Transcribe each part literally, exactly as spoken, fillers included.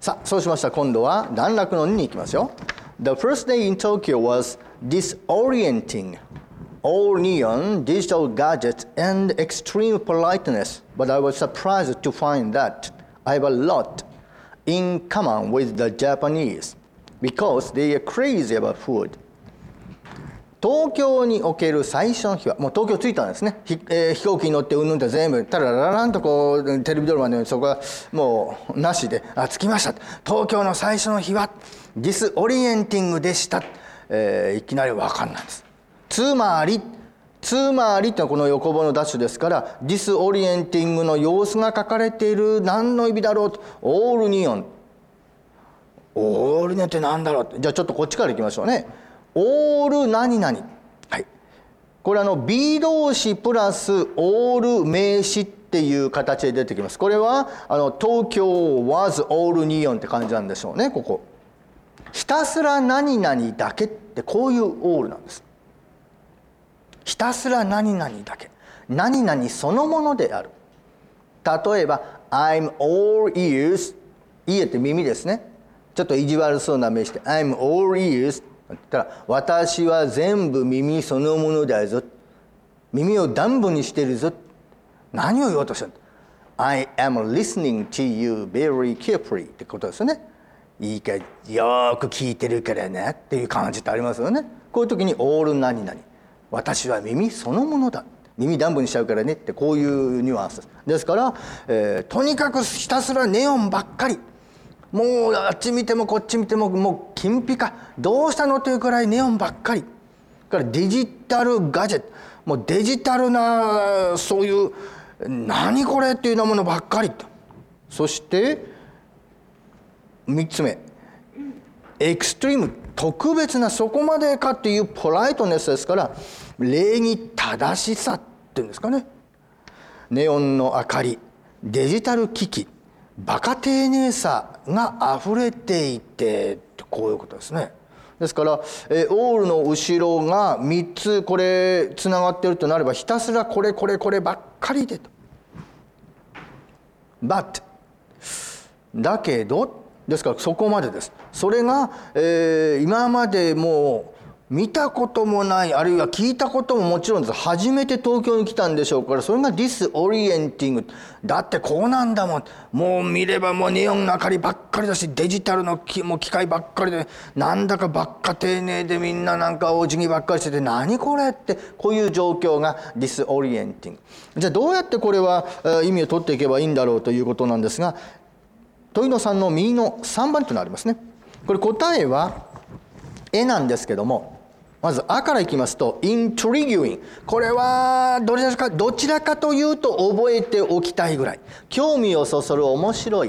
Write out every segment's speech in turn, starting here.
さあ、そうしましたら今度は段落のにに行きますよ。The first day in Tokyo was disorienting. All neon, digital gadgets, and extreme politeness. But I was surprised to find that I have a lot in common with the Japanese because they are crazy about food. 東京における最初の日は、もう東京着いたんですね。ひ、えー、飛行機に乗ってうんぬんって全部タララランとこうテレビドラマのようにそこはもうなしで、あ、着きました。東京の最初の日はディスオリエンティングでした。えー、いきなり分かんないんです。つまりつまりというのはこの横棒のダッシュですから、ディスオリエンティングの様子が書かれている。何の意味だろうと。オールニオン。オールニオンって何だろうって。じゃあちょっとこっちからいきましょうね。オール何々。はい。これあの B 動詞プラスオール名詞っていう形で出てきます。これはあの東京 was all neon って感じなんでしょうね。ここ。ひたすら何々だけってこういうオールなんです。ひたすら何々だけ。何々そのものである。例えば I'm all ears。ear って耳ですね。ちょっと意地悪そうな目して I'm all ears。言ったら私は全部耳そのものだぞ。耳をダンボにしてるぞ。何を言おうとしたの？ I am listening to you very carefully ってことですよね。いいかよーく聞いてるからねっていう感じってありますよね。こういう時にオール何々。私は耳そのものだ。耳ダンボにしちゃうからねってこういうニュアンスです。ですから、えー、とにかくひたすらネオンばっかり。もうあっち見てもこっち見てももう金ピカ。どうしたのというくらいネオンばっかり。からデジタルガジェット。もうデジタルなそういう何これっていうようなものばっかりと。そしてみっつめ。エクストリーム。特別なそこまでかっていうポライトネスですから礼儀正しさっていうんですかね。ネオンの明かり、デジタル機器、バカ丁寧さがあふれていてこういうことですね。ですからえオールの後ろがみっつこれつながっているとなればひたすらこれこれこればっかりでと。But だけどですからそこまでです。それが、えー、今までもう見たこともないあるいは聞いたことももちろんです。初めて東京に来たんでしょうからそれがディスオリエンティング。だってこうなんだもん。もう見ればもうネオンの明かりばっかりだしデジタルのきもう機械ばっかりでなんだかばっか丁寧でみんななんかお辞儀ばっかりしてて何これってこういう状況がディスオリエンティング。じゃあどうやってこれは意味を取っていけばいいんだろうということなんですが問いのさんの右のさんばんというのがありますね。これ答えは絵なんですけどもまず「あ」からいきますと「intriguing」これはどちらかどちらかというと覚えておきたいぐらい興味をそそる面白い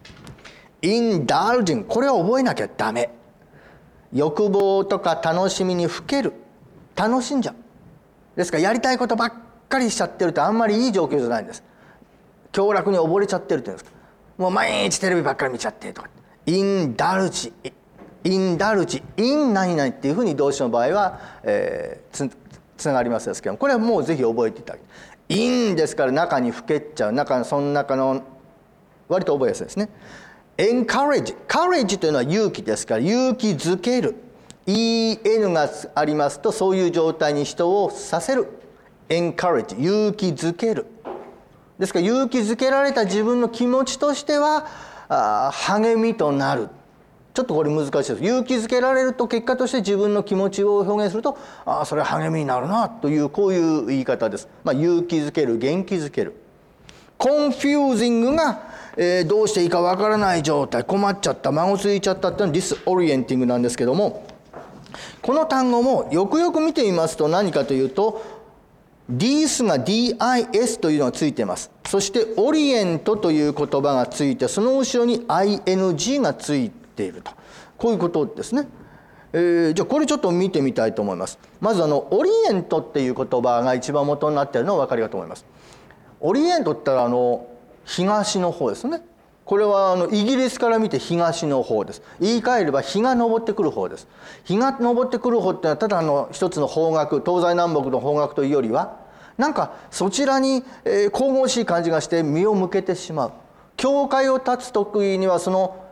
「indulging」これは覚えなきゃダメ欲望とか楽しみにふける楽しんじゃうですからやりたいことばっかりしちゃってるとあんまりいい状況じゃないんです。享楽に溺れちゃってるっていうんですかもう毎日テレビばっかり見ちゃってとかインダルジインダルジイン何々っていうふうに動詞の場合は、えー、つ, つながりますですけどもこれはもうぜひ覚えていただきたい。インですから中にふけっちゃう中その中の割と覚えやすいですね。エンカレッジカレッジというのは勇気ですから勇気づける イーエヌ がありますとそういう状態に人をさせるエンカレッジ勇気づけるですから勇気づけられた自分の気持ちとしてはあ励みとなる。ちょっとこれ難しいです。勇気づけられると結果として自分の気持ちを表現するとあそれは励みになるなというこういう言い方です。まあ、勇気づける元気づける。コンフュージングが、えー、どうしていいかわからない状態困っちゃった孫ついちゃったっていうのはディスオリエンティングなんですけどもこの単語もよくよく見てみますと何かというとディースが ディーアイエス というのがついています。そしてオリエントという言葉がついてその後ろに アイエヌジー がついているとこういうことですね。えー、じゃあこれちょっと見てみたいと思います。まずあのオリエントっていう言葉が一番元になっているのはお分かりかと思います。オリエントって言ったらあの東の方ですね。これはあのイギリスから見て東の方です。言い換えれば日が昇ってくる方です。日が昇ってくる方っていうのはただの一つの方角東西南北の方角というよりはなんかそちらに、えー、神々しい感じがして身を向けてしまう。教会を建つ時にはその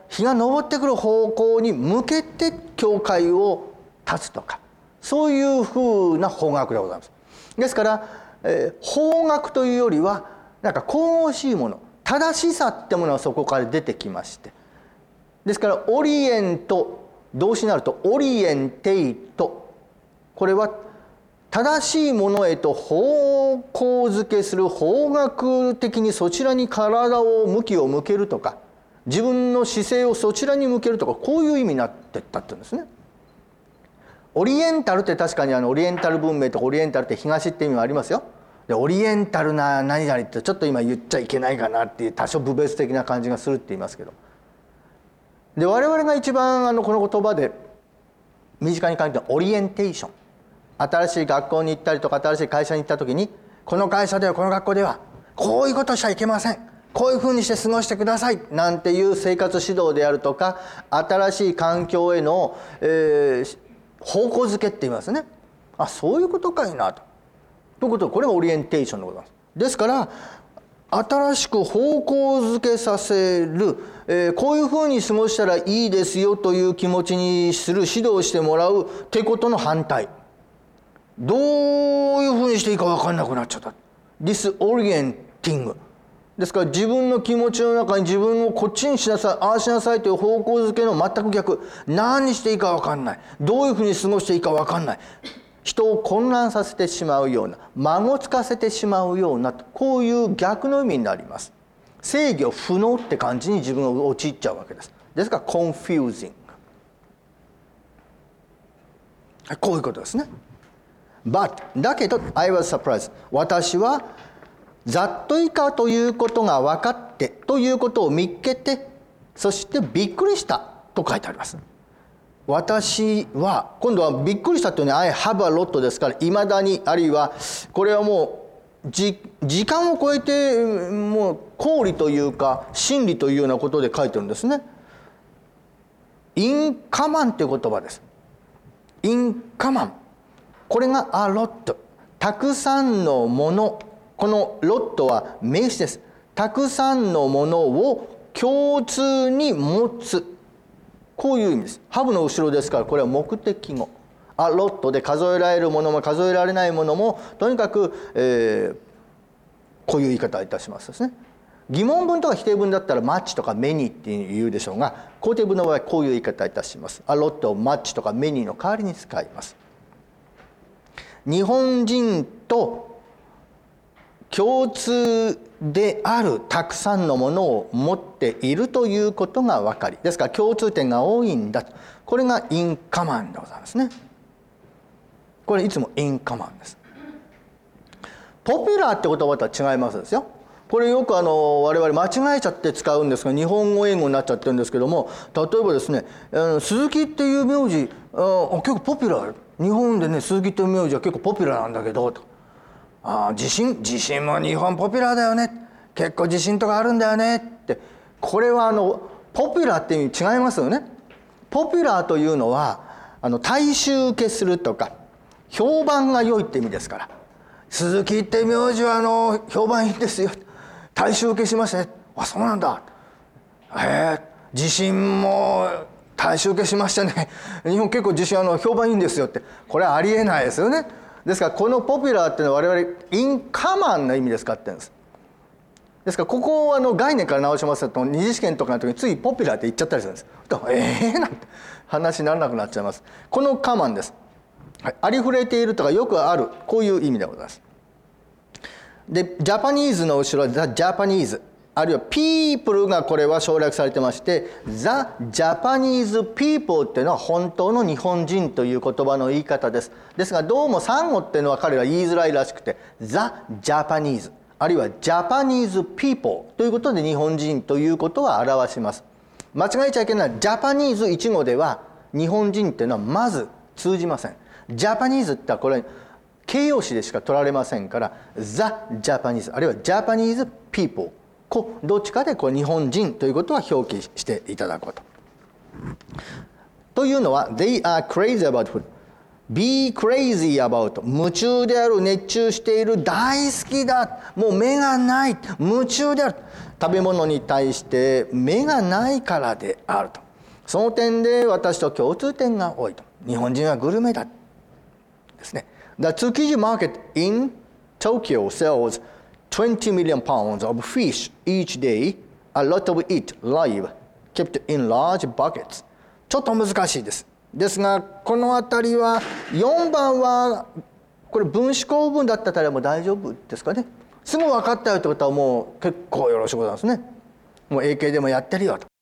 日が昇ってくる方向に向けて教会を建つとか、そういうふうな方角でございます。ですから、えー、方角というよりはなんか神々しいもの、正しさってものはそこから出てきまして、ですからオリエント、動詞になるとオリエンテイト、これは正しいものへと方向づけする、方角的にそちらに体を向きを向けるとか、自分の姿勢をそちらに向けるとか、こういう意味になってったっていうんですね。オリエンタルって確かにあのオリエンタル文明とかオリエンタルって東って意味もありますよ。でオリエンタルな何々ってちょっと今言っちゃいけないかなっていう多少侮蔑的な感じがするって言いますけど、で我々が一番あのこの言葉で身近に感じたオリエンテーション、新しい学校に行ったりとか新しい会社に行った時に、この会社ではこの学校ではこういうことしちゃいけません、こういうふうにして過ごしてくださいなんていう生活指導であるとか、新しい環境への、えー、方向づけって言いますね。あ、そういうことかいなと。ということでこれがオリエンテーションでございます。ですから新しく方向づけさせる、えー、こういうふうに過ごしたらいいですよという気持ちにする、指導してもらうってことの反対、どういうふうにしていいか分かんなくなっちゃった、ディスオリエンティングですから、自分の気持ちの中に自分をこっちにしなさい、ああしなさいという方向づけの全く逆、何していいか分かんない、どういうふうに過ごしていいか分かんない、人を混乱させてしまうような、孫つかせてしまうような、こういう逆の意味になります。制御不能って感じに自分が陥っちゃうわけです。ですからコンフュージング、こういうことですね。 But だけど I was surprised、 私はざっと以下ということが分かってということを見っけて、そしてびっくりしたと書いてあります。私は今度はびっくりしたというのは I have a lot ですから、いまだに、あるいはこれはもうじ時間を超えてもう公理というか真理というようなことで書いてるんですね。インカマンという言葉です。インカマン、これがa lot、たくさんのもの、このロットは名詞です。たくさんのものを共通に持つ、こういう意味です。ハブの後ろですから、これは目的語。アロットで数えられるものも数えられないものも、とにかく、えー、こういう言い方をいたしますですね。疑問文とか否定文だったらマッチとかメニーって言うでしょうが、肯定文の場合はこういう言い方をいたします。アロットをマッチとかメニーの代わりに使います。日本人と共通であるたくさんのものを持っているということが分かり、ですから共通点が多いんだと、これがインカマンでございますね。これいつもインカマンです。ポピュラーって言葉とは違いますですよ。これよくあの我々間違えちゃって使うんですが、日本語英語になっちゃってるんですけども、例えばですね、鈴木っていう名字、あ結構ポピュラー、日本でね鈴木っていう名字は結構ポピュラーなんだけどと、あ地震地震も日本ポピュラーだよね、結構地震とかあるんだよねって、これはあのポピュラーっていう意味違いますよね。ポピュラーというのはあの大衆受けするとか評判が良いって意味ですから、鈴木って名字はあの評判いいんですよ、大衆受けしましたね、あそうなんだ、へえ地震も大衆受けしましたね、日本結構地震あの評判いいんですよって、これはありえないですよね。ですからこのポピュラーっていうのは我々インカマンの意味で使ってるんです。ですからここをあの概念から直しますと、二次試験とかの時についポピュラーって言っちゃったりするんです。ええー、なんて話にならなくなっちゃいます。このカマンです、はい、ありふれているとかよくある、こういう意味でございます。でジャパニーズの後ろはザ・ジャパニーズ、あるいはピープルがこれは省略されてまして、ザ・ジャパニーズ・ピープルっていうのは本当の日本人という言葉の言い方です。ですがどうもサンゴっていうのは彼は言いづらいらしくて、ザ・ジャパニーズあるいはジャパニーズ・ピープルということで日本人ということは表します。間違えちゃいけないのはジャパニーズ一語では日本人っていうのはまず通じません。ジャパニーズってのはこれ形容詞でしか取られませんから、ザ・ジャパニーズあるいはジャパニーズ・ピープル、こどっちかでこう日本人ということは表記していただくこと。というのは They are crazy about food、 be crazy about 夢中である、熱中している、大好きだ、もう目がない、夢中である、食べ物に対して目がないからであると。その点で私と共通点が多いと。日本人はグルメだですね。The Tsukiji market in Tokyo sells twenty million pounds of fish each day, a lot of it live, kept in large buckets. ちょっと難しいです。ですがこの辺りはよんばんはこれ分子構文だったらもう大丈夫ですかね。すぐ分かったよってことはもう結構よろしくございますね。もう英検でもやってるよと。